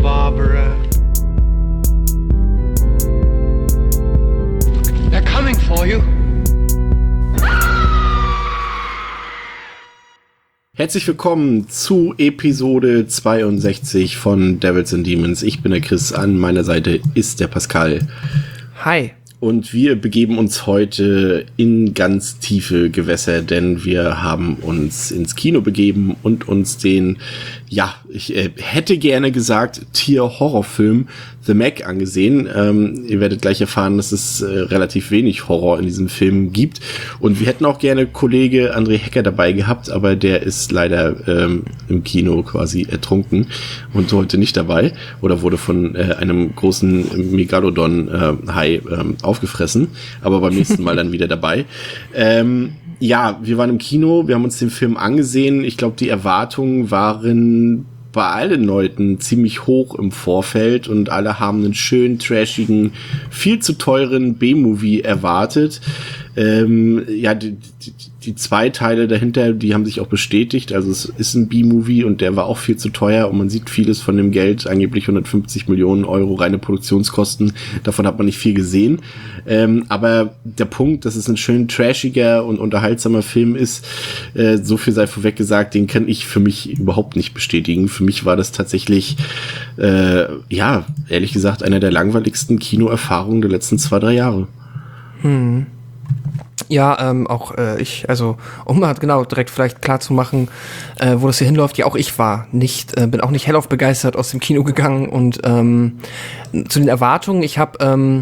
Barbara. They're coming for you. Herzlich willkommen zu Episode 62 von Devils and Demons. Ich bin der Chris, an meiner Seite ist der Pascal. Hi. Und wir begeben uns heute in ganz tiefe Gewässer, denn wir haben uns ins Kino begeben und uns den, ich hätte gerne gesagt, Tier-Horrorfilm The Meg angesehen. Ihr werdet gleich erfahren, dass es relativ wenig Horror in diesem Film gibt. Und wir hätten auch gerne Kollege André Hecker dabei gehabt, aber der ist leider im Kino quasi ertrunken und heute nicht dabei oder wurde von einem großen Megalodon-Hai aufgefressen, aber beim nächsten Mal dann wieder dabei. Wir waren im Kino, wir haben uns den Film angesehen. Ich glaube, die Erwartungen waren bei allen Leuten ziemlich hoch im Vorfeld und alle haben einen schön trashigen, viel zu teuren B-Movie erwartet. Die zwei Teile dahinter, die haben sich auch bestätigt. Also es ist ein B-Movie und der war auch viel zu teuer und man sieht vieles von dem Geld, angeblich 150 Millionen Euro reine Produktionskosten. Davon hat man nicht viel gesehen. Aber der Punkt, dass es ein schön trashiger und unterhaltsamer Film ist, so viel sei vorweg gesagt, den kann ich für mich überhaupt nicht bestätigen. Für mich war das tatsächlich, ehrlich gesagt, eine der langweiligsten Kinoerfahrungen der letzten 2-3 Jahre. Ja, um mal genau direkt vielleicht klar zu machen, wo das hier hinläuft, ja auch ich war bin auch nicht hellauf begeistert aus dem Kino gegangen und zu den Erwartungen, ich habe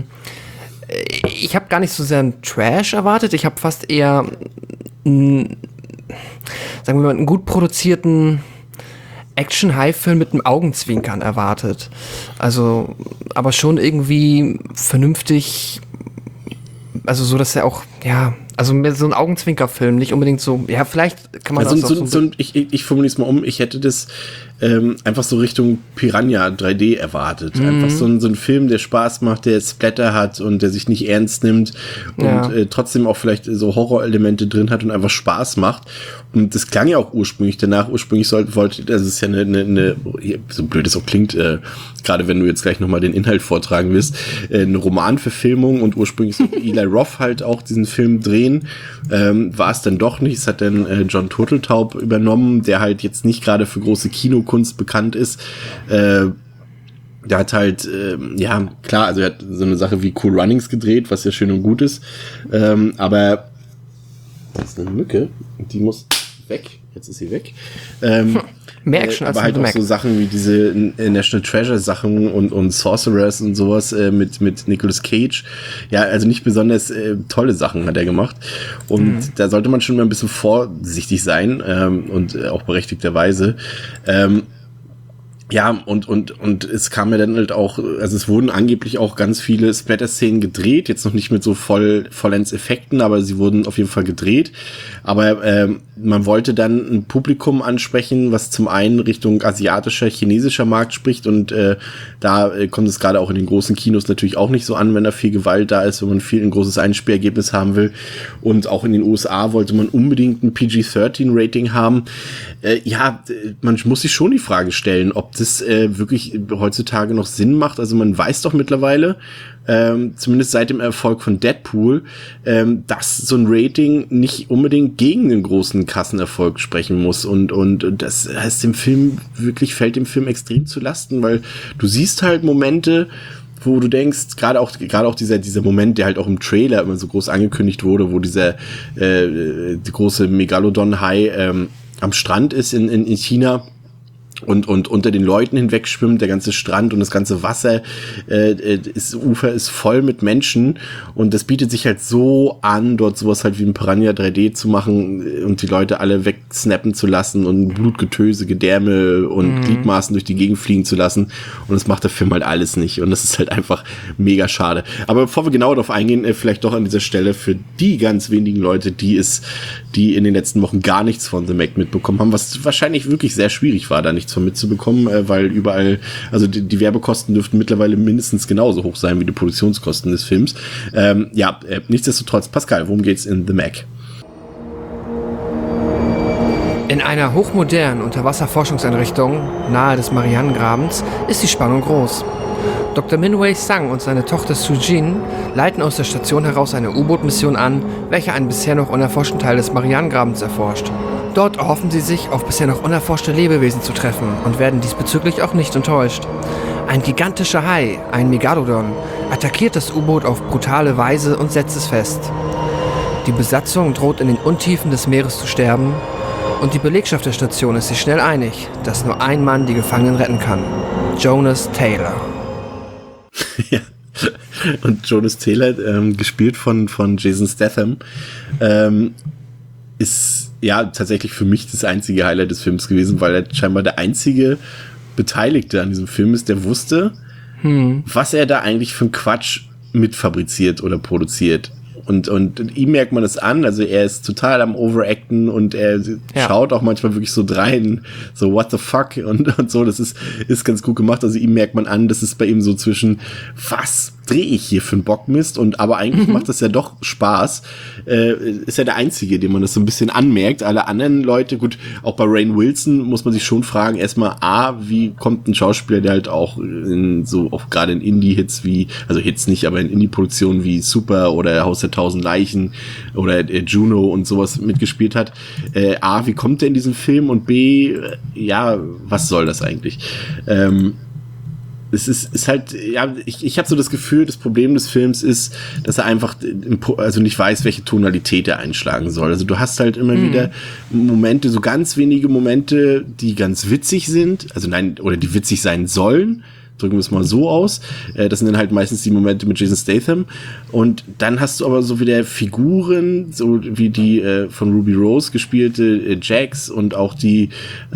gar nicht so sehr einen Trash erwartet, ich habe fast eher einen gut produzierten Action-High-Film mit einem Augenzwinkern erwartet. Also, aber schon irgendwie vernünftig, also so, dass er auch, mehr so ein Augenzwinker-Film, nicht unbedingt so, vielleicht kann man ich formuliere es mal um, ich hätte das einfach so Richtung Piranha 3D erwartet. Einfach so ein Film, der Spaß macht, der Splatter hat und der sich nicht ernst nimmt und trotzdem auch vielleicht so Horrorelemente drin hat und einfach Spaß macht. Und das klang ja auch ursprünglich danach. Ursprünglich das ist ja eine so blöd es auch klingt, gerade wenn du jetzt gleich nochmal den Inhalt vortragen wirst, eine Romanverfilmung und ursprünglich sollte Eli Roth halt auch diesen Film drehen. War es dann doch nicht. Es hat dann John Turteltaub übernommen, der halt jetzt nicht gerade für große Kinokunst bekannt ist. Der hat halt, also er hat so eine Sache wie Cool Runnings gedreht, was ja schön und gut ist. Aber das ist eine Mücke, die muss weg. Jetzt ist sie weg. Mehr Action als aber halt auch so Sachen wie diese National Treasure Sachen und Sorcerers und sowas mit Nicolas Cage. Ja, also nicht besonders tolle Sachen hat er gemacht. Und da sollte man schon mal ein bisschen vorsichtig sein und auch berechtigterweise. Und es kam ja dann halt auch, also es wurden angeblich auch ganz viele Splatter-Szenen gedreht, jetzt noch nicht mit so Vollends-Effekten, aber sie wurden auf jeden Fall gedreht. Aber man wollte dann ein Publikum ansprechen, was zum einen Richtung asiatischer, chinesischer Markt spricht und da kommt es gerade auch in den großen Kinos natürlich auch nicht so an, wenn da viel Gewalt da ist, wenn man ein großes Einspielergebnis haben will. Und auch in den USA wollte man unbedingt ein PG-13-Rating haben. Man muss sich schon die Frage stellen, ob das wirklich heutzutage noch Sinn macht. Also man weiß doch mittlerweile, zumindest seit dem Erfolg von Deadpool, dass so ein Rating nicht unbedingt gegen den großen Kassenerfolg sprechen muss und das heißt, fällt dem Film extrem zu Lasten, weil du siehst halt Momente, wo du denkst, gerade auch dieser Moment, der halt auch im Trailer immer so groß angekündigt wurde, wo dieser die große Megalodon-Hai am Strand ist in China und unter den Leuten hinweg schwimmt, der ganze Strand und das ganze Wasser, Ufer ist voll mit Menschen und das bietet sich halt so an, dort sowas halt wie ein Piranha 3D zu machen und die Leute alle wegsnappen zu lassen und Blutgetöse, Gedärme und Gliedmaßen durch die Gegend fliegen zu lassen und das macht der Film halt alles nicht und das ist halt einfach mega schade. Aber bevor wir genau darauf eingehen, vielleicht doch an dieser Stelle für die ganz wenigen Leute, die in den letzten Wochen gar nichts von The Meg mitbekommen haben, was wahrscheinlich wirklich sehr schwierig war, da nichts von mitzubekommen, weil überall, also die Werbekosten dürften mittlerweile mindestens genauso hoch sein wie die Produktionskosten des Films. Nichtsdestotrotz, Pascal, worum geht's in The Meg? In einer hochmodernen Unterwasserforschungseinrichtung nahe des Marianengrabens ist die Spannung groß. Dr. Minwei Sang und seine Tochter Sujin leiten aus der Station heraus eine U-Boot-Mission an, welche einen bisher noch unerforschten Teil des Marianengrabens erforscht. Dort erhoffen sie sich, auf bisher noch unerforschte Lebewesen zu treffen und werden diesbezüglich auch nicht enttäuscht. Ein gigantischer Hai, ein Megalodon, attackiert das U-Boot auf brutale Weise und setzt es fest. Die Besatzung droht in den Untiefen des Meeres zu sterben und die Belegschaft der Station ist sich schnell einig, dass nur ein Mann die Gefangenen retten kann. Jonas Taylor. Ja. Und Jonas Taylor, gespielt von Jason Statham, ist ja tatsächlich für mich das einzige Highlight des Films gewesen, weil er scheinbar der einzige Beteiligte an diesem Film ist, der wusste, was er da eigentlich für einen Quatsch mitfabriziert oder produziert. Und ihm merkt man das an, also er ist total am Overacten und er schaut auch manchmal wirklich so drein, so what the fuck und so, das ist ganz gut gemacht, also ihm merkt man an, das ist bei ihm so zwischen, was drehe ich hier für einen Bockmist und aber eigentlich macht das ja doch Spaß, ist ja der Einzige, dem man das so ein bisschen anmerkt, alle anderen Leute, gut, auch bei Rainn Wilson muss man sich schon fragen, erstmal wie kommt ein Schauspieler, der halt auch auch gerade in Indie-Hits also Hits nicht, aber in Indie-Produktionen wie Super oder Haus der 1000 Leichen oder Juno und sowas mitgespielt hat, wie kommt der in diesen Film und B, was soll das eigentlich? Es ist halt, ich habe so das Gefühl, das Problem des Films ist, dass er einfach nicht weiß, welche Tonalität er einschlagen soll. Also du hast halt immer wieder Momente, so ganz wenige Momente, die ganz witzig sind, oder die witzig sein sollen, drücken wir es mal so aus. Das sind dann halt meistens die Momente mit Jason Statham. Und dann hast du aber so wieder Figuren, so wie die von Ruby Rose gespielte Jax und auch die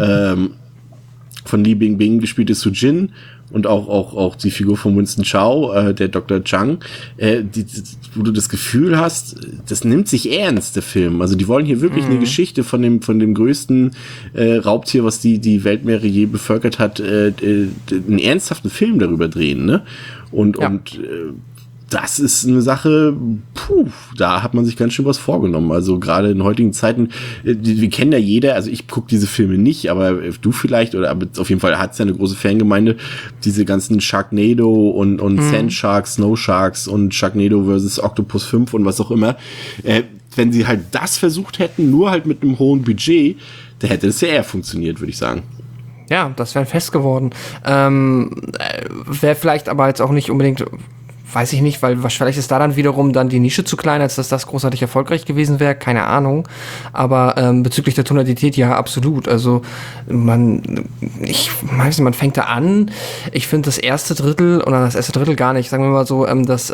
von Li Bingbing gespielte Sujin und auch die Figur von Winston Chow, der Dr. Chang, wo du das Gefühl hast, das nimmt sich ernst, der Film. Also die wollen hier wirklich eine Geschichte von dem größten Raubtier, was die Weltmeere je bevölkert hat, einen ernsthaften Film darüber drehen, ne? Und das ist eine Sache, da hat man sich ganz schön was vorgenommen. Also gerade in heutigen Zeiten, wir kennen ja jeder, also ich gucke diese Filme nicht, aber du vielleicht, aber auf jeden Fall hat es ja eine große Fangemeinde, diese ganzen Sharknado und Sand Sharks, Snow Sharks und Sharknado vs. Octopus 5 und was auch immer. Wenn sie halt das versucht hätten, nur halt mit einem hohen Budget, da hätte es ja eher funktioniert, würde ich sagen. Ja, das wäre fest geworden. Wäre vielleicht aber jetzt auch nicht unbedingt... Weiß ich nicht, weil vielleicht ist da dann wiederum dann die Nische zu klein, als dass das großartig erfolgreich gewesen wäre, keine Ahnung. Aber bezüglich der Tonalität, ja, absolut. Also man fängt da an. Ich finde das erste Drittel gar nicht, sagen wir mal so,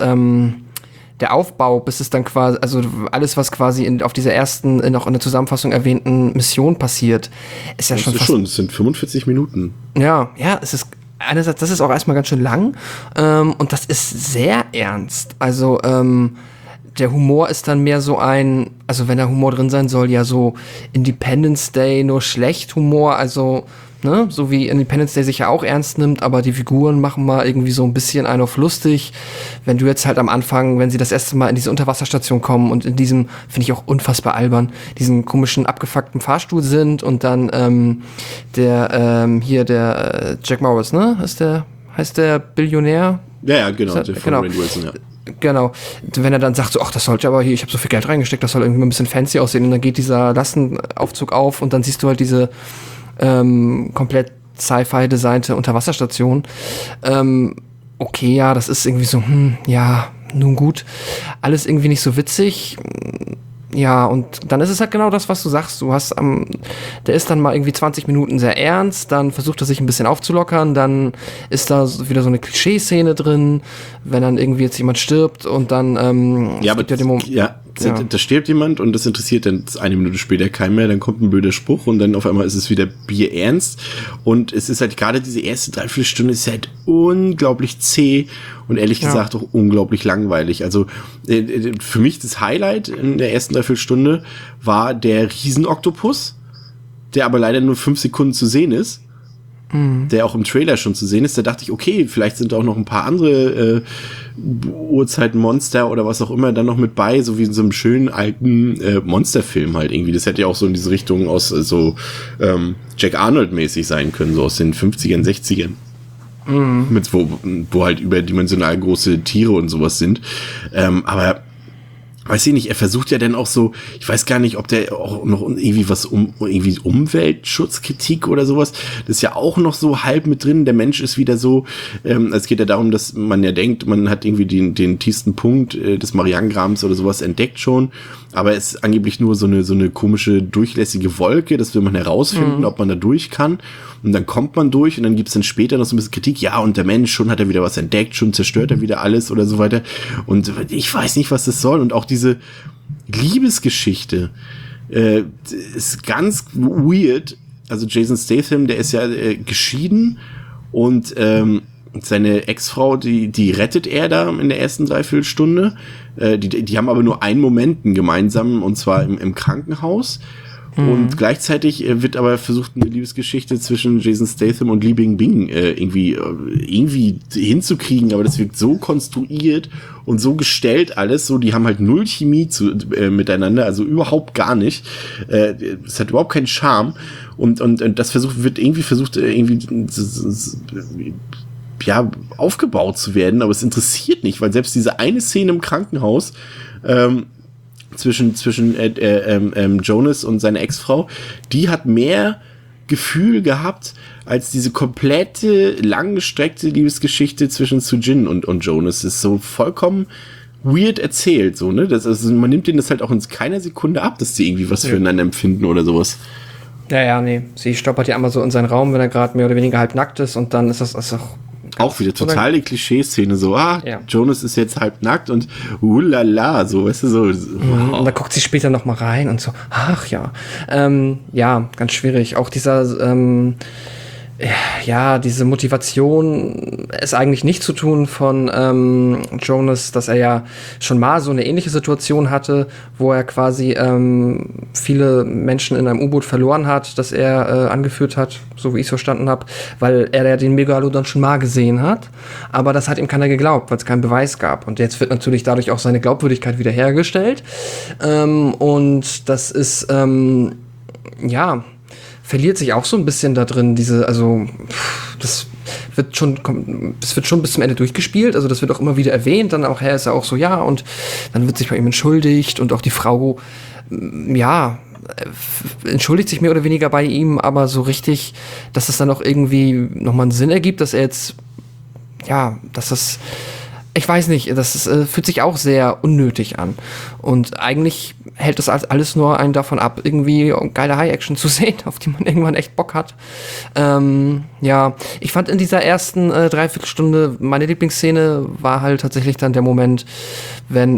der Aufbau, bis es dann quasi, also alles, was quasi auf dieser ersten, noch in der Zusammenfassung erwähnten Mission passiert, ist ja es sind 45 Minuten. Ja, es ist einerseits, das ist auch erstmal ganz schön lang und das ist sehr ernst. Also der Humor ist dann mehr so also wenn da Humor drin sein soll, ja so Independence Day, nur schlecht Humor, also ne, so wie Independence Day sich ja auch ernst nimmt, aber die Figuren machen mal irgendwie so ein bisschen einen auf lustig. Wenn du jetzt halt am Anfang, wenn sie das erste Mal in diese Unterwasserstation kommen und in diesem, finde ich auch unfassbar albern, diesen komischen abgefuckten Fahrstuhl sind und dann der Jack Morris, ne, heißt der Billionär? Ja, genau, der von Rainn Wilson, ja. Genau, wenn er dann sagt so, ach, das sollte aber hier, ich habe so viel Geld reingesteckt, das soll irgendwie ein bisschen fancy aussehen und dann geht dieser Lastenaufzug auf und dann siehst du halt diese komplett Sci-Fi designte Unterwasserstation. Okay, ja, das ist irgendwie so, nun gut. Alles irgendwie nicht so witzig. Ja, und dann ist es halt genau das, was du sagst. Der ist dann mal irgendwie 20 Minuten sehr ernst, dann versucht er sich ein bisschen aufzulockern, dann ist da wieder so eine Klischee-Szene drin, wenn dann irgendwie jetzt jemand stirbt und dann da stirbt jemand und das interessiert dann eine Minute später keinen mehr, dann kommt ein blöder Spruch und dann auf einmal ist es wieder bierernst und es ist halt gerade diese erste Dreiviertelstunde ist halt unglaublich zäh und ehrlich gesagt auch unglaublich langweilig. Also für mich das Highlight in der ersten Dreiviertelstunde war der Riesenoktopus, der aber leider nur 5 Sekunden zu sehen ist. der auch im Trailer schon zu sehen ist, da dachte ich, okay, vielleicht sind auch noch ein paar andere Urzeitmonster oder was auch immer dann noch mit bei, so wie in so einem schönen alten Monsterfilm halt irgendwie. Das hätte ja auch so in diese Richtung aus Jack Arnold-mäßig sein können, so aus den 50ern, 60ern. Mit wo halt überdimensional große Tiere und sowas sind. Aber weiß ich nicht, er versucht ja dann auch so, ich weiß gar nicht, ob der auch noch irgendwie irgendwie Umweltschutzkritik oder sowas, das ist ja auch noch so halb mit drin. Der Mensch ist wieder so, es geht ja darum, dass man ja denkt, man hat irgendwie den tiefsten Punkt des Marianengrabens oder sowas entdeckt schon, aber es ist angeblich nur so eine komische, durchlässige Wolke, das will man herausfinden, ob man da durch kann. Und dann kommt man durch und dann gibt's dann später noch so ein bisschen Kritik, ja, und der Mensch, schon hat er wieder was entdeckt, schon zerstört er wieder alles oder so weiter. Und ich weiß nicht, was das soll. Und auch diese Liebesgeschichte ist ganz weird. Also Jason Statham, der ist ja geschieden und seine Ex-Frau, die rettet er da in der ersten Dreiviertelstunde. Die haben aber nur einen Moment gemeinsam, und zwar im Krankenhaus. Und gleichzeitig wird aber versucht, eine Liebesgeschichte zwischen Jason Statham und Li Bingbing irgendwie hinzukriegen, aber das wirkt so konstruiert und so gestellt alles, so, die haben halt null Chemie miteinander, also überhaupt gar nicht. Es hat überhaupt keinen Charme und das wird irgendwie versucht, aufgebaut zu werden, aber es interessiert nicht, weil selbst diese eine Szene im Krankenhaus, zwischen Jonas und seiner Ex-Frau, die hat mehr Gefühl gehabt als diese komplette, langgestreckte Liebesgeschichte zwischen Soo-Jin und Jonas. Das ist so vollkommen weird erzählt, so, ne? Man nimmt denen das halt auch in keiner Sekunde ab, dass die irgendwie was füreinander empfinden oder sowas. Ja, nee. Sie stoppert ja einmal so in seinen Raum, wenn er gerade mehr oder weniger halb nackt ist, und dann ist das auch wieder total die Klischee-Szene, so, ja. Jonas ist jetzt halb nackt und ulala, so, weißt du, so. Wow. Und da guckt sie später noch mal rein und so, ach ja. Ja, ganz schwierig. Auch diese Motivation, es eigentlich nicht zu tun von Jonas, dass er ja schon mal so eine ähnliche Situation hatte, wo er quasi viele Menschen in einem U-Boot verloren hat, das er angeführt hat, so wie ich es verstanden habe, weil er ja den Megalodon schon mal gesehen hat. Aber das hat ihm keiner geglaubt, weil es keinen Beweis gab. Und jetzt wird natürlich dadurch auch seine Glaubwürdigkeit wiederhergestellt. Und das ist, verliert sich auch so ein bisschen da drin, das wird schon bis zum Ende durchgespielt, also das wird auch immer wieder erwähnt, dann auch ist er auch so, ja, und dann wird sich bei ihm entschuldigt und auch die Frau, entschuldigt sich mehr oder weniger bei ihm, aber so richtig, dass es dann auch irgendwie nochmal einen Sinn ergibt, dass er jetzt, ich weiß nicht, das fühlt sich auch sehr unnötig an. Und eigentlich hält das alles nur einen davon ab, irgendwie geile High-Action zu sehen, auf die man irgendwann echt Bock hat. Ich fand in dieser ersten Dreiviertelstunde, meine Lieblingsszene war halt tatsächlich dann der Moment, wenn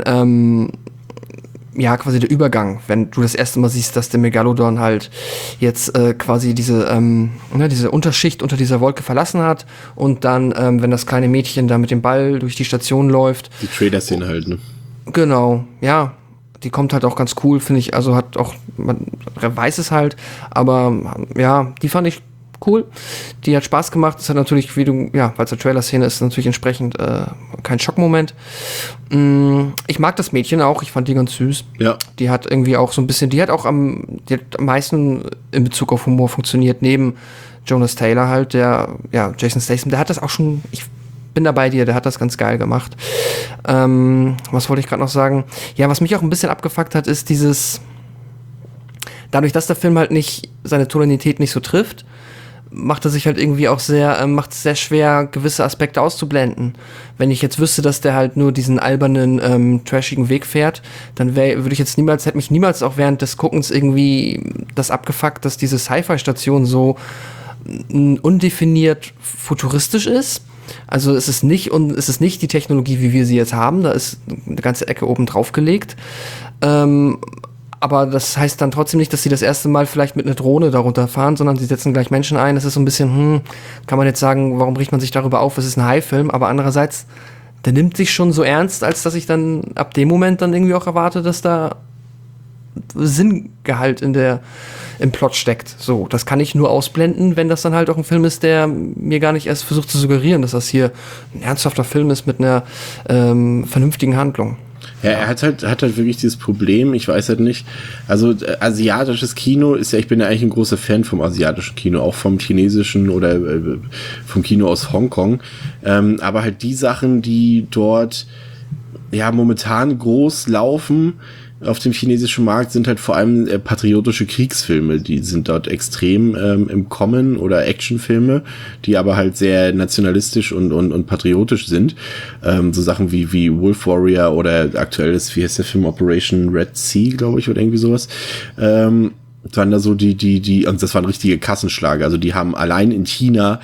quasi der Übergang, wenn du das erste Mal siehst, dass der Megalodon halt jetzt quasi diese Unterschicht unter dieser Wolke verlassen hat, und dann, wenn das kleine Mädchen da mit dem Ball durch die Station läuft. Die Trader-Szene halt, ne? Genau, ja. Die kommt halt auch ganz cool, finde ich. Also man weiß es halt, aber ja, die fand ich cool. Die hat Spaß gemacht. Das hat natürlich, weil es eine Trailer-Szene ist, natürlich entsprechend kein Schockmoment. Ich mag das Mädchen auch. Ich fand die ganz süß. Ja. Die hat irgendwie auch so ein bisschen, die hat am meisten in Bezug auf Humor funktioniert, neben Jonas Taylor halt, Jason Statham, der hat das auch schon, ich bin da bei dir, der hat das ganz geil gemacht. Was wollte ich gerade noch sagen? Ja, was mich auch ein bisschen abgefuckt hat, ist dadurch, dass der Film halt nicht, seine Tonalität nicht so trifft, macht er sich halt irgendwie auch macht es sehr schwer, gewisse Aspekte auszublenden. Wenn ich jetzt wüsste, dass der halt nur diesen albernen, trashigen Weg fährt, dann hätte mich niemals auch während des Guckens irgendwie das abgefuckt, dass diese Sci-Fi-Station so undefiniert futuristisch ist. Also es ist nicht die Technologie, wie wir sie jetzt haben, da ist eine ganze Ecke oben drauf gelegt. Aber das heißt dann trotzdem nicht, dass sie das erste Mal vielleicht mit einer Drohne darunter fahren, sondern sie setzen gleich Menschen ein. Das ist so ein bisschen, kann man jetzt sagen, warum bricht man sich darüber auf, es ist ein High-Film, aber andererseits, der nimmt sich schon so ernst, als dass ich dann ab dem Moment dann irgendwie auch erwarte, dass da Sinngehalt im Plot steckt. So, das kann ich nur ausblenden, wenn das dann halt auch ein Film ist, der mir gar nicht erst versucht zu suggerieren, dass das hier ein ernsthafter Film ist mit einer vernünftigen Handlung. Ja, er hat halt wirklich dieses Problem, ich weiß halt nicht, also asiatisches Kino ist ja, ich bin ja eigentlich ein großer Fan vom asiatischen Kino, auch vom chinesischen oder vom Kino aus Hongkong, aber halt die Sachen, die dort ja momentan groß laufen auf dem chinesischen Markt, sind halt vor allem patriotische Kriegsfilme, die sind dort extrem im Kommen, oder Actionfilme, die aber halt sehr nationalistisch und patriotisch sind. So Sachen wie Wolf Warrior oder aktuell ist, wie heißt der Film, Operation Red Sea, glaube ich, oder irgendwie sowas. Waren da so die, und das waren richtige Kassenschlager. Also die haben allein in China,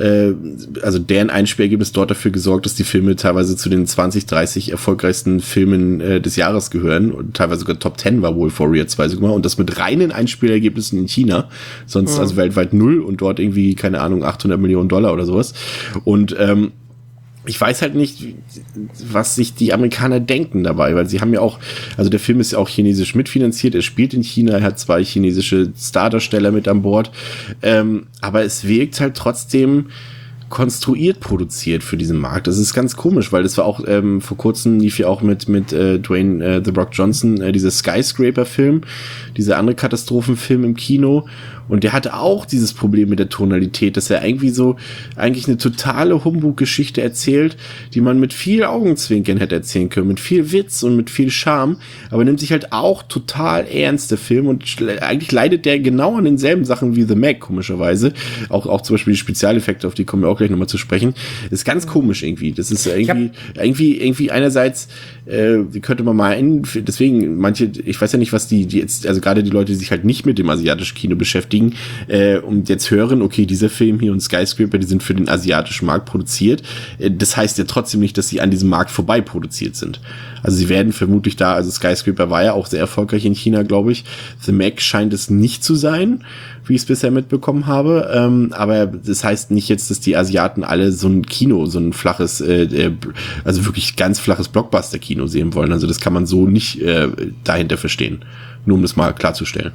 also deren Einspielergebnis dort dafür gesorgt, dass die Filme teilweise zu den 20, 30 erfolgreichsten Filmen des Jahres gehören. Und teilweise sogar Top 10 war Wolf Warrior 2 sogar. Und das mit reinen Einspielergebnissen in China. Sonst also weltweit 0 und dort irgendwie, keine Ahnung, $800 Millionen oder sowas. Und ich weiß halt nicht, was sich die Amerikaner denken dabei, weil sie haben ja auch, also der Film ist ja auch chinesisch mitfinanziert, er spielt in China, er hat 2 chinesische Stardarsteller mit an Bord, aber es wirkt halt trotzdem konstruiert produziert für diesen Markt. Das ist ganz komisch, weil das war auch, vor kurzem lief ja auch mit Dwayne The Rock Johnson dieser Skyscraper-Film, dieser andere Katastrophenfilm im Kino. Und der hatte auch dieses Problem mit der Tonalität, dass er eigentlich eine totale Humbug-Geschichte erzählt, die man mit viel Augenzwinkern hätte erzählen können, mit viel Witz und mit viel Charme, aber nimmt sich halt auch total ernst, der Film, und eigentlich leidet der genau an denselben Sachen wie The Meg, komischerweise. Auch zum Beispiel die Spezialeffekte, auf die kommen wir auch gleich nochmal zu sprechen. Ist ganz komisch irgendwie. Das ist irgendwie einerseits, könnte man mal deswegen manche, ich weiß ja nicht, was die jetzt, also gerade die Leute, die sich halt nicht mit dem asiatischen Kino beschäftigen, und jetzt hören, okay, dieser Film hier und Skyscraper, die sind für den asiatischen Markt produziert. Das heißt ja trotzdem nicht, dass sie an diesem Markt vorbei produziert sind. Also sie werden vermutlich da, also Skyscraper war ja auch sehr erfolgreich in China, glaube ich. The Meg scheint es nicht zu sein, wie ich es bisher mitbekommen habe. Aber das heißt nicht jetzt, dass die Asiaten alle so ein Kino, so ein flaches, also wirklich ganz flaches Blockbuster-Kino sehen wollen. Also das kann man so nicht dahinter verstehen. Nur um das mal klarzustellen.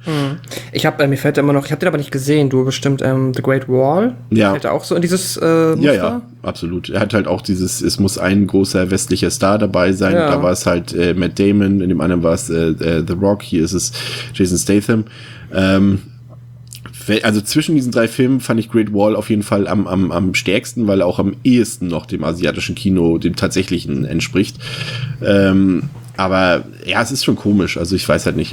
Mir fällt immer noch, ich habe den aber nicht gesehen, du bestimmt The Great Wall. Ja. Fällt er auch so in dieses Muster? Ja, absolut. Er hat halt auch es muss ein großer westlicher Star dabei sein. Ja. Da war es halt Matt Damon, in dem anderen war es The Rock, hier ist es Jason Statham. Also zwischen diesen 3 Filmen fand ich Great Wall auf jeden Fall am stärksten, weil er auch am ehesten noch dem asiatischen Kino, dem tatsächlichen, entspricht. Aber ja, es ist schon komisch. Also ich weiß halt nicht.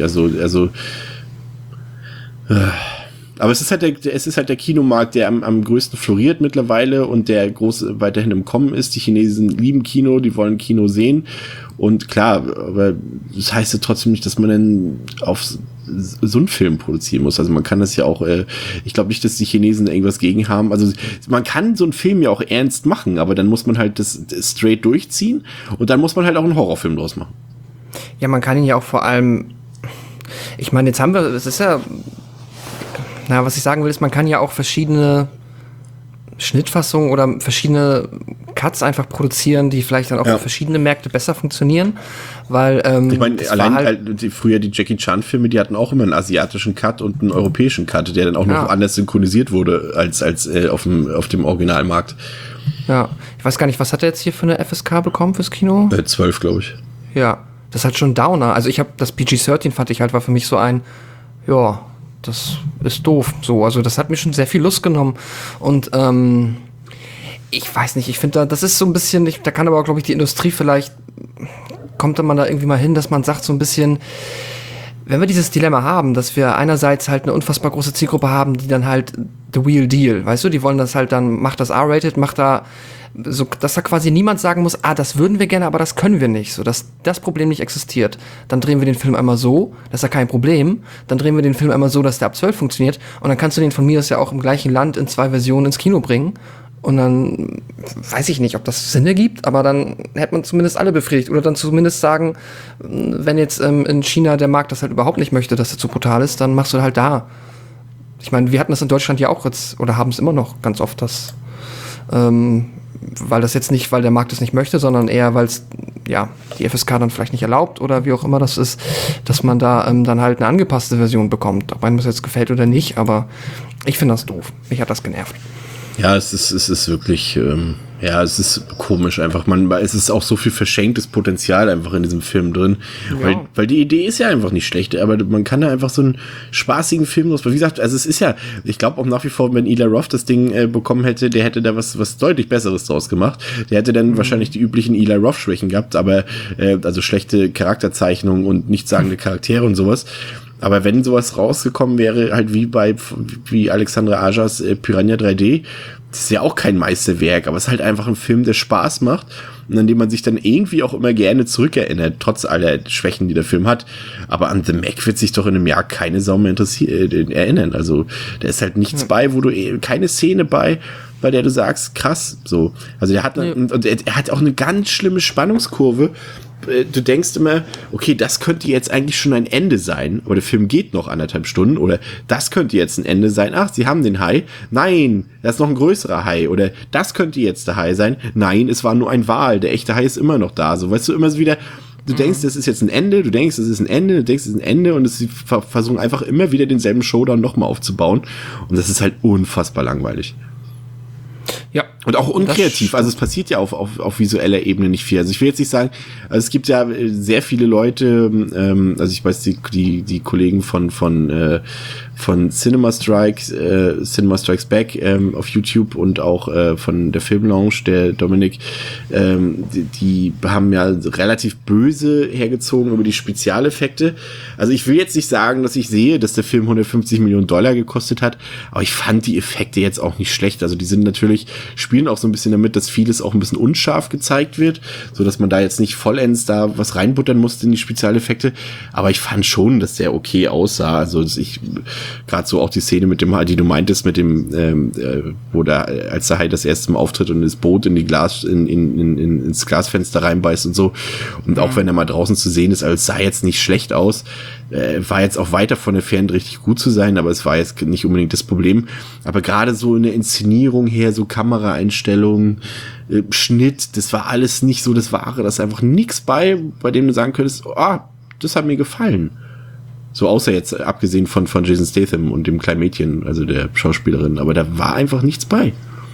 Aber es ist halt der Kinomarkt, der am größten floriert mittlerweile und der weiterhin im Kommen ist. Die Chinesen lieben Kino, die wollen Kino sehen. Und klar, aber das heißt ja trotzdem nicht, dass man dann auf so einen Film produzieren muss. Also man kann das ja auch, ich glaube nicht, dass die Chinesen irgendwas gegen haben. Also man kann so einen Film ja auch ernst machen, aber dann muss man halt das straight durchziehen und dann muss man halt auch einen Horrorfilm draus machen. Ja, man kann ihn ja auch vor allem, ich meine, jetzt haben wir, es ist ja, was ich sagen will, ist, man kann ja auch verschiedene Schnittfassungen oder verschiedene Cuts einfach produzieren, die vielleicht dann auch für verschiedene Märkte besser funktionieren, weil ich meine, allein früher die Jackie Chan Filme, die hatten auch immer einen asiatischen Cut und einen europäischen Cut, der dann auch noch anders synchronisiert wurde als auf dem Originalmarkt. Ja, ich weiß gar nicht, was hat er jetzt hier für eine FSK bekommen fürs Kino? 12, glaube ich. Ja, das ist halt schon Downer. Also ich habe das PG-13 fand ich halt, war für mich so ein, ja, das ist doof. So, also das hat mir schon sehr viel Lust genommen. Und ich weiß nicht, ich finde, das ist so ein bisschen, da kann aber auch, glaube ich, die Industrie vielleicht, kommt man da irgendwie mal hin, dass man sagt so ein bisschen, wenn wir dieses Dilemma haben, dass wir einerseits halt eine unfassbar große Zielgruppe haben, die dann halt the real deal, weißt du, die wollen das halt dann, macht das R-rated, macht da so, dass da quasi niemand sagen muss, das würden wir gerne, aber das können wir nicht, so, dass das Problem nicht existiert. Dann drehen wir den Film einmal so, das ist ja kein Problem. Dann drehen wir den Film einmal so, dass der ab 12 funktioniert. Und dann kannst du den von mir aus ja auch im gleichen Land in 2 Versionen ins Kino bringen. Und dann weiß ich nicht, ob das Sinn ergibt, aber dann hätte man zumindest alle befriedigt. Oder dann zumindest sagen, wenn jetzt in China der Markt das halt überhaupt nicht möchte, dass er zu brutal ist, dann machst du halt da. Ich meine, wir hatten das in Deutschland ja auch jetzt, oder haben es immer noch ganz oft, dass weil das jetzt nicht, weil der Markt es nicht möchte, sondern eher, weil es ja die FSK dann vielleicht nicht erlaubt oder wie auch immer das ist, dass man da dann halt eine angepasste Version bekommt. Ob einem das jetzt gefällt oder nicht, aber ich finde das doof. Mich hat das genervt. Ja, es ist wirklich, es ist komisch einfach. Es ist auch so viel verschenktes Potenzial einfach in diesem Film drin. Ja. Weil die Idee ist ja einfach nicht schlecht, aber man kann da einfach so einen spaßigen Film draus. Wie gesagt, also es ist ja, ich glaube auch nach wie vor, wenn Eli Roth das Ding bekommen hätte, der hätte da was deutlich Besseres draus gemacht. Der hätte dann wahrscheinlich die üblichen Eli Roth-Schwächen gehabt, aber also schlechte Charakterzeichnungen und nichtssagende Charaktere und sowas. Aber wenn sowas rausgekommen wäre, halt wie Alexandre Ajas Piranha 3D, das ist ja auch kein Meisterwerk, aber es ist halt einfach ein Film, der Spaß macht und an dem man sich dann irgendwie auch immer gerne zurückerinnert, trotz aller Schwächen, die der Film hat. Aber an The Meg wird sich doch in einem Jahr keine Sau mehr erinnern. Also da ist halt nichts bei, wo du keine Szene bei der du sagst, krass, so. Also der hat und er hat auch eine ganz schlimme Spannungskurve. Du denkst immer, okay, das könnte jetzt eigentlich schon ein Ende sein, oder der Film geht noch 1,5 Stunden, oder das könnte jetzt ein Ende sein. Ach, sie haben den Hai. Nein, da ist noch ein größerer Hai. Oder das könnte jetzt der Hai sein. Nein, es war nur ein Wal. Der echte Hai ist immer noch da. So, weißt du, immer so wieder, du denkst, das ist jetzt ein Ende, du denkst, das ist ein Ende, du denkst, das ist ein Ende, und sie versuchen einfach immer wieder denselben Showdown nochmal aufzubauen. Und das ist halt unfassbar langweilig. Ja. Und auch unkreativ. Also es passiert ja auf visueller Ebene nicht viel. Also ich will jetzt nicht sagen, also es gibt ja sehr viele Leute, also ich weiß, die Kollegen von Cinema Strikes Back auf YouTube und auch von der Filmlounge, der Dominik, die haben ja relativ böse hergezogen über die Spezialeffekte. Also ich will jetzt nicht sagen, dass ich sehe, dass der Film $150 Millionen gekostet hat, aber ich fand die Effekte jetzt auch nicht schlecht. Also die sind natürlich, spielen auch so ein bisschen damit, dass vieles auch ein bisschen unscharf gezeigt wird, so dass man da jetzt nicht vollends da was reinbuttern musste in die Spezialeffekte. Aber ich fand schon, dass der okay aussah. Also ich gerade so auch die Szene mit dem, die du meintest, mit dem, wo da, als der Hai das erste Mal auftritt und das Boot in die ins Glasfenster reinbeißt und so. Und auch wenn er mal draußen zu sehen ist, also es sah jetzt nicht schlecht aus. War jetzt auch weiter von entfernt richtig gut zu sein, aber es war jetzt nicht unbedingt das Problem. Aber gerade so in der Inszenierung her, so Kameraeinstellungen, Schnitt, das war alles nicht so das Wahre. Da ist einfach nichts bei dem du sagen könntest, das hat mir gefallen. So außer jetzt, abgesehen von Jason Statham und dem kleinen Mädchen, also der Schauspielerin. Aber da war einfach nichts bei.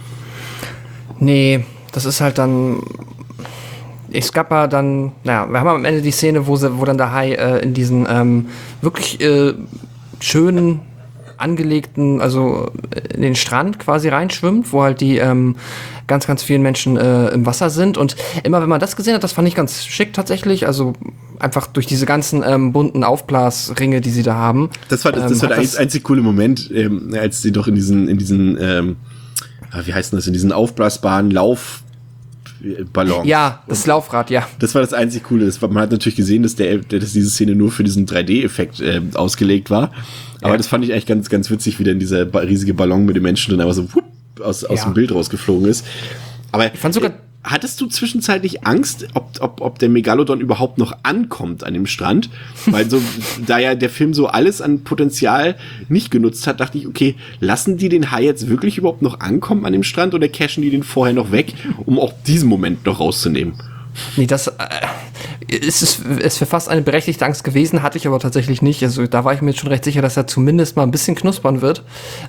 Nee, das ist halt dann... Es gab ja dann, wir haben am Ende die Szene, wo dann der Hai in diesen wirklich schönen angelegten, also in den Strand quasi reinschwimmt, wo halt die ganz, ganz vielen Menschen im Wasser sind. Und immer wenn man das gesehen hat, das fand ich ganz schick tatsächlich, also einfach durch diese ganzen bunten Aufblasringe, die sie da haben. Das war der einzig coole Moment, als sie doch in diesen wie heißt denn das, in diesen aufblasbaren Laufballon. Ja, das Laufrad, ja. Das war das einzig Coole. Man hat natürlich gesehen, dass diese Szene nur für diesen 3D-Effekt ausgelegt war. Aber das fand ich eigentlich ganz, ganz witzig, wie dann dieser riesige Ballon mit den Menschen dann einfach so aus dem Bild rausgeflogen ist. Aber ich fand sogar, hattest du zwischenzeitlich Angst, ob der Megalodon überhaupt noch ankommt an dem Strand? Weil so, da ja der Film so alles an Potenzial nicht genutzt hat, dachte ich, okay, lassen die den Hai jetzt wirklich überhaupt noch ankommen an dem Strand oder cashen die den vorher noch weg, um auch diesen Moment noch rauszunehmen? Nee, das ist für fast eine berechtigte Angst gewesen, hatte ich aber tatsächlich nicht. Also da war ich mir jetzt schon recht sicher, dass er zumindest mal ein bisschen knuspern wird.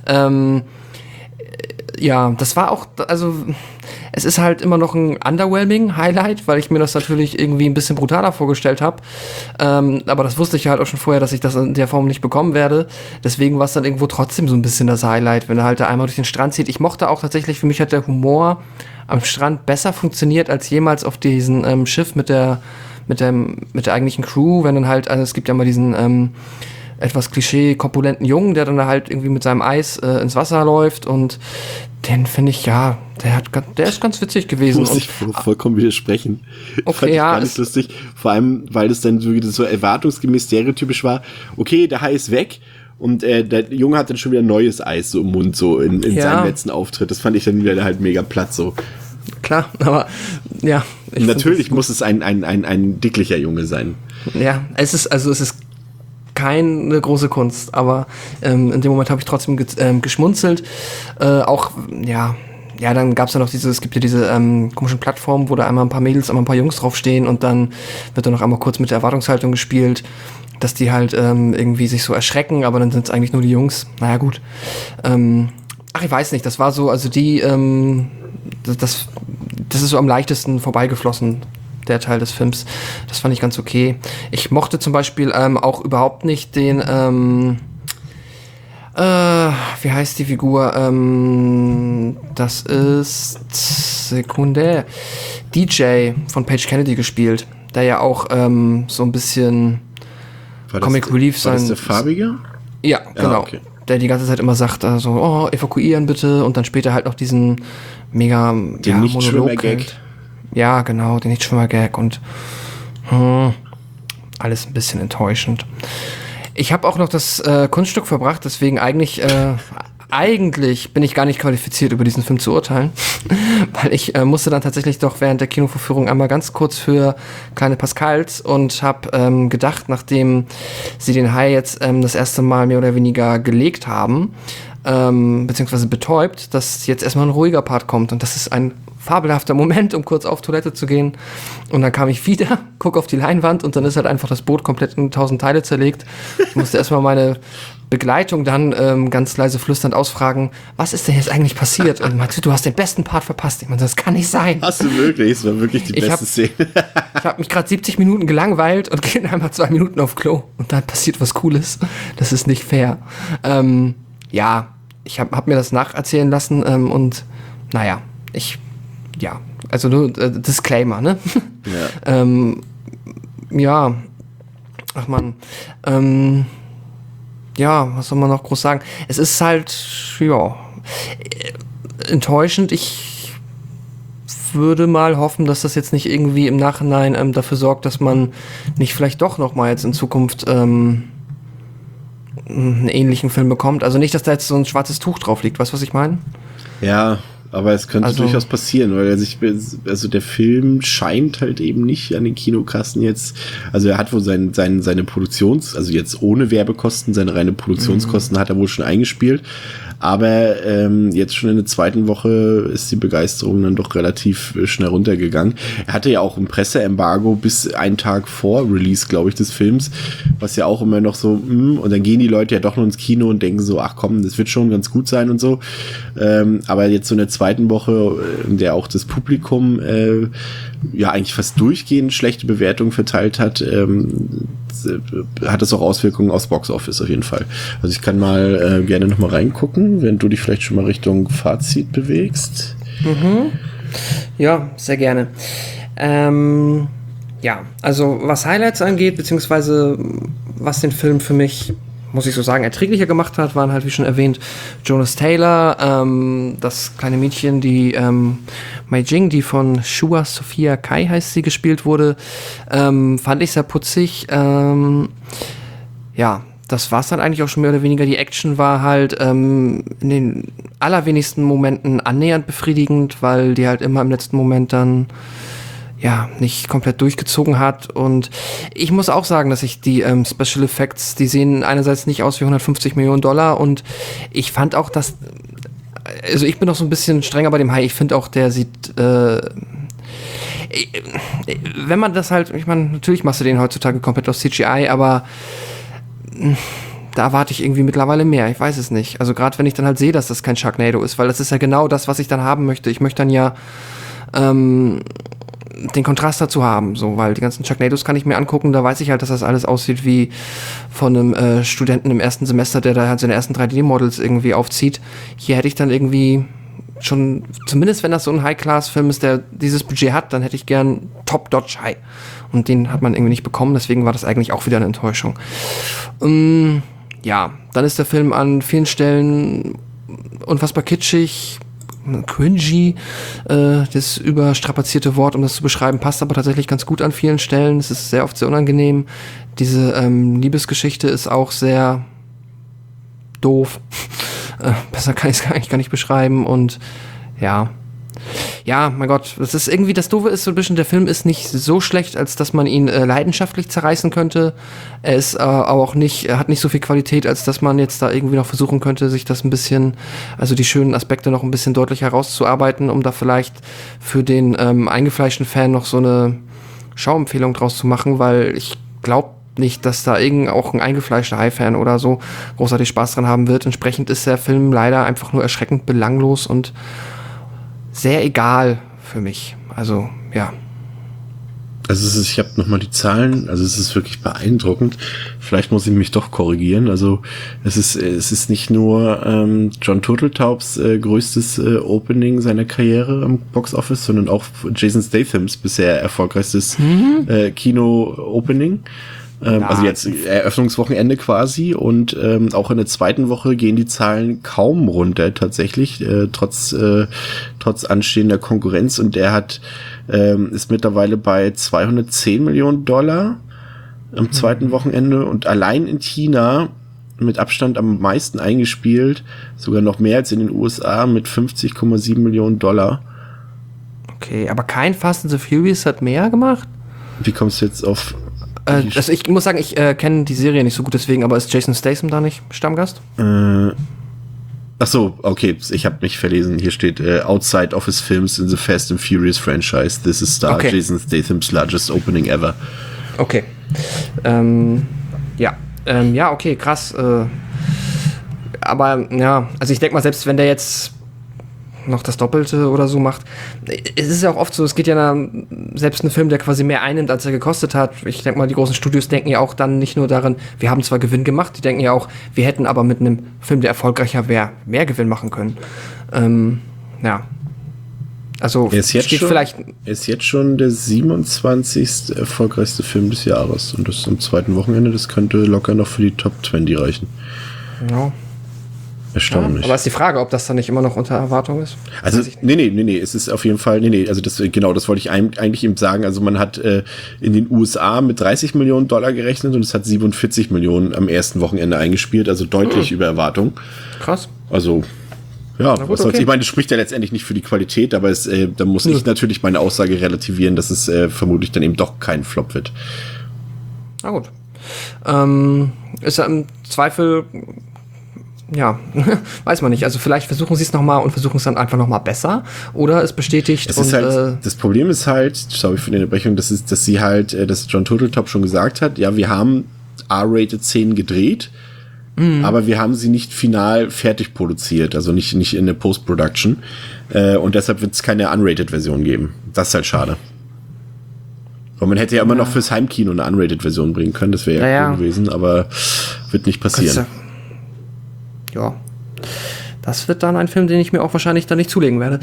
Ja, das war auch, also es ist halt immer noch ein underwhelming Highlight, weil ich mir das natürlich irgendwie ein bisschen brutaler vorgestellt habe. Aber das wusste ich halt auch schon vorher, dass ich das in der Form nicht bekommen werde. Deswegen war es dann irgendwo trotzdem so ein bisschen das Highlight, wenn er halt da einmal durch den Strand zieht. Ich mochte auch tatsächlich, für mich hat der Humor am Strand besser funktioniert als jemals auf diesem Schiff mit der eigentlichen Crew, wenn dann halt, also es gibt ja mal diesen etwas klischee-korpulenten Jungen, der dann halt irgendwie mit seinem Eis ins Wasser läuft, und den finde ich, ja, der ist ganz witzig gewesen. Muss ich vollkommen widersprechen. Okay, fand ich gar nicht lustig. Vor allem, weil es dann so erwartungsgemäß stereotypisch war. Okay, der Hai ist weg. Und der Junge hat dann schon wieder neues Eis so im Mund, so in seinem letzten Auftritt. Das fand ich dann wieder halt mega platt so. Klar, aber ja. Natürlich muss es ein dicklicher Junge sein. Ja, es ist keine große Kunst, aber in dem Moment habe ich trotzdem geschmunzelt. Auch, ja, ja, dann gab's ja noch es gibt ja diese komischen Plattformen, wo da einmal ein paar Mädels, einmal ein paar Jungs draufstehen und dann wird dann noch einmal kurz mit der Erwartungshaltung gespielt, dass die halt irgendwie sich so erschrecken, aber dann sind es eigentlich nur die Jungs. Naja, gut. Ich weiß nicht, das war so, also das ist so am leichtesten vorbeigeflossen, der Teil des Films. Das fand ich ganz okay. Ich mochte zum Beispiel auch überhaupt nicht den, wie heißt die Figur? Das ist Sekunde. DJ von Page Kennedy gespielt, der ja auch so ein bisschen Comic Relief sein. War das der Farbige? Ja, genau. Okay. Der die ganze Zeit immer sagt, also, evakuieren bitte, und dann später halt noch diesen mega Monolog hält. Ja, genau, den Nichtschwimmer-Gag und alles ein bisschen enttäuschend. Ich habe auch noch das Kunststück verbracht, deswegen eigentlich bin ich gar nicht qualifiziert, über diesen Film zu urteilen, weil ich musste dann tatsächlich doch während der Kinovorführung einmal ganz kurz für kleine Pascals und habe gedacht, nachdem sie den Hai jetzt das erste Mal mehr oder weniger gelegt haben, beziehungsweise betäubt, dass jetzt erstmal ein ruhiger Part kommt, und das ist ein fabelhafter Moment, um kurz auf Toilette zu gehen. Und dann kam ich wieder, guck auf die Leinwand, und dann ist halt einfach das Boot komplett in 1000 Teile zerlegt. Ich musste erstmal meine Begleitung dann ganz leise flüsternd ausfragen, was ist denn jetzt eigentlich passiert? Und meinte, du hast den besten Part verpasst. Ich meinte, das kann nicht sein. Hast du wirklich? Es war wirklich die beste Szene. Ich habe mich gerade 70 Minuten gelangweilt und gehe einmal 2 Minuten auf Klo und dann passiert was Cooles. Das ist nicht fair. Ja, ich hab mir das nacherzählen lassen und naja, also nur Disclaimer, ne? Ja. Ja, ach man, ja, was soll man noch groß sagen? Es ist halt, ja, enttäuschend. Ich würde mal hoffen, dass das jetzt nicht irgendwie im Nachhinein dafür sorgt, dass man nicht vielleicht doch noch mal jetzt in Zukunft einen ähnlichen Film bekommt. Also nicht, dass da jetzt so ein schwarzes Tuch drauf liegt. Weißt du, was ich meine? Ja, aber es könnte durchaus passieren, weil der Film scheint halt eben nicht an den Kinokassen jetzt, also er hat wohl seine also jetzt ohne Werbekosten, seine reine Produktionskosten hat er wohl schon eingespielt, aber jetzt schon in der zweiten Woche ist die Begeisterung dann doch relativ schnell runtergegangen. Er hatte ja auch ein Presseembargo bis einen Tag vor Release, glaube ich, des Films, was ja auch immer noch so, und dann gehen die Leute ja doch noch ins Kino und denken so, ach komm, das wird schon ganz gut sein und so, aber jetzt so in der zweiten Woche, in der auch das Publikum ja eigentlich fast durchgehend schlechte Bewertungen verteilt hat, hat das auch Auswirkungen aufs Boxoffice auf jeden Fall. Also ich kann mal gerne noch mal reingucken, wenn du dich vielleicht schon mal Richtung Fazit bewegst. Ja, sehr gerne. Ja, also was Highlights angeht, beziehungsweise was den Film für mich, muss ich so sagen, erträglicher gemacht hat, waren halt, wie schon erwähnt, Jonas Taylor, das kleine Mädchen, die Mei Jing, die von Shua Sophia Kai heißt sie, gespielt wurde, fand ich sehr putzig. Ja, das war's dann eigentlich auch schon mehr oder weniger. Die Action war halt in den allerwenigsten Momenten annähernd befriedigend, weil die halt immer im letzten Moment dann ja, nicht komplett durchgezogen hat. Und ich muss auch sagen, dass ich die Special Effects, die sehen einerseits nicht aus wie 150 Millionen Dollar, und ich fand auch, dass, also ich bin noch so ein bisschen strenger bei dem Hai, ich finde auch, der sieht, wenn man das halt, ich meine, natürlich machst du den heutzutage komplett aus CGI, aber da erwarte ich irgendwie mittlerweile mehr, ich weiß es nicht. Also gerade wenn ich dann halt sehe, dass das kein Sharknado ist, weil das ist ja genau das, was ich dann haben möchte. Ich möchte dann ja den Kontrast dazu haben, so, weil die ganzen Sharknados kann ich mir angucken, da weiß ich halt, dass das alles aussieht wie von einem Studenten im ersten Semester, der da halt seine ersten 3D-Models irgendwie aufzieht. Hier hätte ich dann irgendwie schon, zumindest wenn das so ein High-Class-Film ist, der dieses Budget hat, dann hätte ich gern Top-Dodge High. Und den hat man irgendwie nicht bekommen, deswegen war das eigentlich auch wieder eine Enttäuschung. Ja, dann ist der Film an vielen Stellen unfassbar kitschig, cringy, das überstrapazierte Wort, um das zu beschreiben, passt aber tatsächlich ganz gut an vielen Stellen. Es ist sehr oft sehr unangenehm. Diese Liebesgeschichte ist auch sehr doof. Besser kann ich es eigentlich gar nicht beschreiben. Und ja, Ja, mein Gott, das ist irgendwie, das Doofe ist so ein bisschen, der Film ist nicht so schlecht, als dass man ihn leidenschaftlich zerreißen könnte. Er ist aber auch nicht, er hat nicht so viel Qualität, als dass man jetzt da irgendwie noch versuchen könnte, sich das ein bisschen, also die schönen Aspekte noch ein bisschen deutlicher herauszuarbeiten, um da vielleicht für den eingefleischten Fan noch so eine Schauempfehlung draus zu machen, weil ich glaube nicht, dass da auch ein eingefleischter High-Fan oder so großartig Spaß dran haben wird. Entsprechend ist der Film leider einfach nur erschreckend belanglos und sehr egal für mich. Also, ja. Also ich habe nochmal die Zahlen, also es ist wirklich beeindruckend. Vielleicht muss ich mich doch korrigieren. Also es ist nicht nur John Turteltaubs größtes Opening seiner Karriere am Boxoffice, sondern auch Jason Stathams bisher erfolgreichstes Kino-Opening. Also jetzt Eröffnungswochenende quasi und auch in der zweiten Woche gehen die Zahlen kaum runter tatsächlich, trotz anstehender Konkurrenz, und der ist mittlerweile bei 210 Millionen Dollar am zweiten Wochenende und allein in China mit Abstand am meisten eingespielt, sogar noch mehr als in den USA mit 50,7 Millionen Dollar. Okay, aber kein Fast and the Furious hat mehr gemacht? Wie kommst du jetzt auf... Also ich muss sagen, ich kenne die Serie nicht so gut deswegen, aber ist Jason Statham da nicht Stammgast? Ach so, okay, ich habe mich verlesen. Hier steht Outside of his films in the Fast and Furious franchise, this is star Jason Statham's largest opening ever. Okay. Ja, okay, krass. Aber ja, also ich denke mal, selbst wenn der jetzt noch das Doppelte oder so macht. Es ist ja auch oft so, es geht ja dann, selbst ein Film, der quasi mehr einnimmt, als er gekostet hat. Ich denke mal, die großen Studios denken ja auch dann nicht nur daran, wir haben zwar Gewinn gemacht, die denken ja auch, wir hätten aber mit einem Film, der erfolgreicher wäre, mehr Gewinn machen können. Ja. Also ist jetzt schon der 27. erfolgreichste Film des Jahres. Und das ist am zweiten Wochenende, das könnte locker noch für die Top 20 reichen. Ja. Erstaunlich. Ja, aber ist die Frage, ob das dann nicht immer noch unter Erwartung ist? Also, nee, es ist auf jeden Fall, also das wollte ich eigentlich eben sagen, also man hat in den USA mit 30 Millionen Dollar gerechnet und es hat 47 Millionen am ersten Wochenende eingespielt, also deutlich über Erwartung. Krass. Also, ja, gut, okay. Ich meine, das spricht ja letztendlich nicht für die Qualität, aber da muss ich natürlich meine Aussage relativieren, dass es vermutlich dann eben doch kein Flop wird. Na gut. Ist ja im Zweifel... Ja, weiß man nicht. Also vielleicht versuchen sie es nochmal und versuchen es dann einfach nochmal besser. Oder es bestätigt. Das Problem ist halt, sorry für die Unterbrechung, dass John Turteltaub schon gesagt hat, ja, wir haben R-Rated-Szenen gedreht, aber wir haben sie nicht final fertig produziert, also nicht in der Post-Production. Und deshalb wird es keine Unrated-Version geben. Das ist halt schade. Und man hätte ja immer noch fürs Heimkino eine Unrated-Version bringen können, das wäre ja cool gewesen, aber wird nicht passieren. Ja, das wird dann ein Film, den ich mir auch wahrscheinlich dann nicht zulegen werde.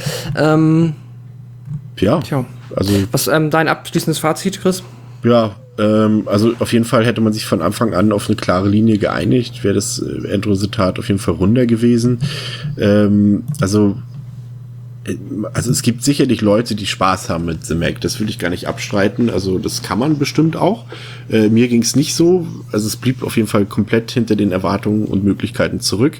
Ja, also... Was dein abschließendes Fazit, Chris? Ja, also auf jeden Fall hätte man sich von Anfang an auf eine klare Linie geeinigt, wäre das Endresultat auf jeden Fall runder gewesen. Also es gibt sicherlich Leute, die Spaß haben mit The Meg, das will ich gar nicht abstreiten, also das kann man bestimmt auch. Mir ging es nicht so, also es blieb auf jeden Fall komplett hinter den Erwartungen und Möglichkeiten zurück.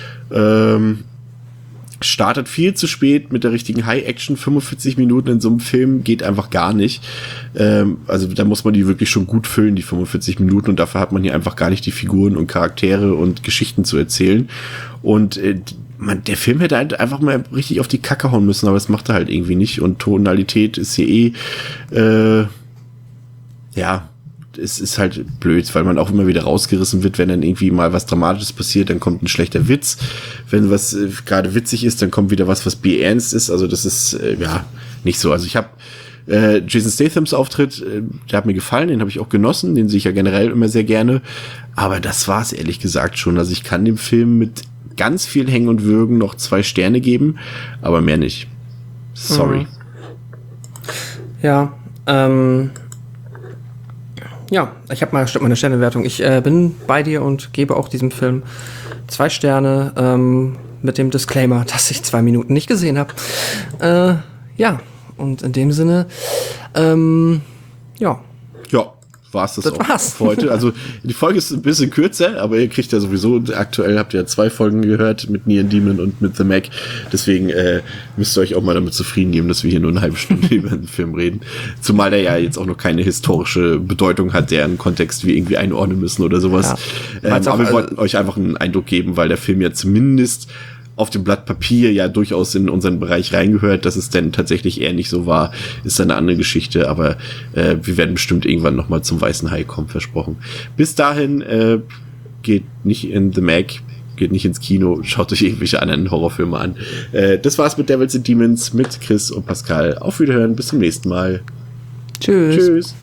Startet viel zu spät mit der richtigen High-Action, 45 Minuten in so einem Film geht einfach gar nicht. Also da muss man die wirklich schon gut füllen, die 45 Minuten, und dafür hat man hier einfach gar nicht die Figuren und Charaktere und Geschichten zu erzählen. Und der Film hätte halt einfach mal richtig auf die Kacke hauen müssen, aber das macht er halt irgendwie nicht. Und Tonalität ist hier es ist halt blöd, weil man auch immer wieder rausgerissen wird, wenn dann irgendwie mal was Dramatisches passiert, dann kommt ein schlechter Witz. Wenn was gerade witzig ist, dann kommt wieder was ernst ist. Also das ist nicht so. Also ich habe Jason Stathams Auftritt, der hat mir gefallen, den habe ich auch genossen, den sehe ich ja generell immer sehr gerne. Aber das war es ehrlich gesagt schon. Also ich kann dem Film mit ganz viel Hängen und Würgen noch 2 Sterne geben, aber mehr nicht. Sorry. Ja, ja, ich habe meine Sternewertung. Ich bin bei dir und gebe auch diesem Film 2 Sterne mit dem Disclaimer, dass ich 2 Minuten nicht gesehen habe. Ja, und in dem Sinne, ja. Ja, war's das Das auch war's. für heute. Also die Folge ist ein bisschen kürzer, aber ihr kriegt ja sowieso, aktuell habt ihr ja 2 Folgen gehört mit Neon Demon und mit The Mac. Deswegen müsst ihr euch auch mal damit zufrieden geben, dass wir hier nur eine halbe Stunde über den Film reden. Zumal der ja jetzt auch noch keine historische Bedeutung hat, deren Kontext wir irgendwie einordnen müssen oder sowas. Ja. Aber wir wollten euch einfach einen Eindruck geben, weil der Film ja zumindest auf dem Blatt Papier ja durchaus in unseren Bereich reingehört. Dass es denn tatsächlich eher nicht so war, ist eine andere Geschichte. Aber wir werden bestimmt irgendwann noch mal zum Weißen Hai kommen, versprochen. Bis dahin geht nicht in The Mac, geht nicht ins Kino, schaut euch irgendwelche anderen Horrorfilme an. Das war's mit Devils and Demons mit Chris und Pascal. Auf Wiederhören, bis zum nächsten Mal. Tschüss. Tschüss.